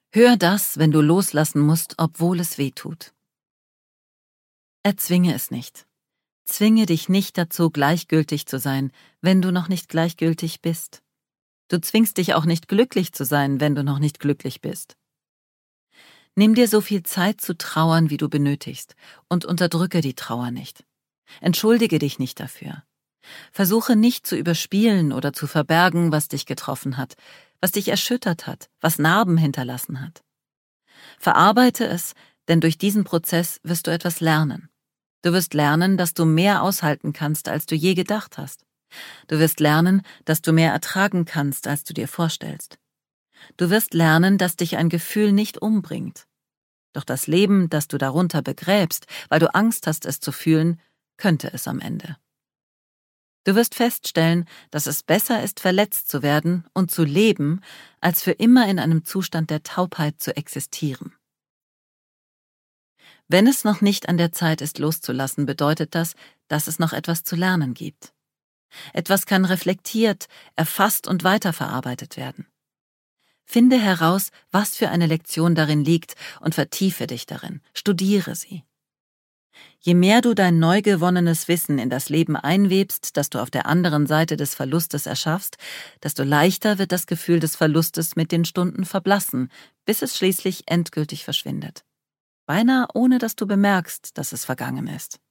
Hör das, wenn du loslassen musst, obwohl es weh tut. Erzwinge es nicht. Zwinge dich nicht dazu, gleichgültig zu sein, wenn du noch nicht gleichgültig bist. Du zwingst dich auch nicht glücklich zu sein, wenn du noch nicht glücklich bist. Nimm dir so viel Zeit zu trauern, wie du benötigst, und unterdrücke die Trauer nicht. Entschuldige dich nicht dafür. Versuche nicht zu überspielen oder zu verbergen, was dich getroffen hat, was dich erschüttert hat, was Narben hinterlassen hat. Verarbeite es, denn durch diesen Prozess wirst du etwas lernen. Du wirst lernen, dass du mehr aushalten kannst, als du je gedacht hast. Du wirst lernen, dass du mehr ertragen kannst, als du dir vorstellst. Du wirst lernen, dass dich ein Gefühl nicht umbringt. Doch das Leben, das du darunter begräbst, weil du Angst hast, es zu fühlen, könnte es am Ende. Du wirst feststellen, dass es besser ist, verletzt zu werden und zu leben, als für immer in einem Zustand der Taubheit zu existieren. Wenn es noch nicht an der Zeit ist, loszulassen, bedeutet das, dass es noch etwas zu lernen gibt. Etwas kann reflektiert, erfasst und weiterverarbeitet werden. Finde heraus, was für eine Lektion darin liegt und vertiefe dich darin, studiere sie. Je mehr du dein neu gewonnenes Wissen in das Leben einwebst, das du auf der anderen Seite des Verlustes erschaffst, desto leichter wird das Gefühl des Verlustes mit den Stunden verblassen, bis es schließlich endgültig verschwindet. Beinahe ohne dass du bemerkst, dass es vergangen ist.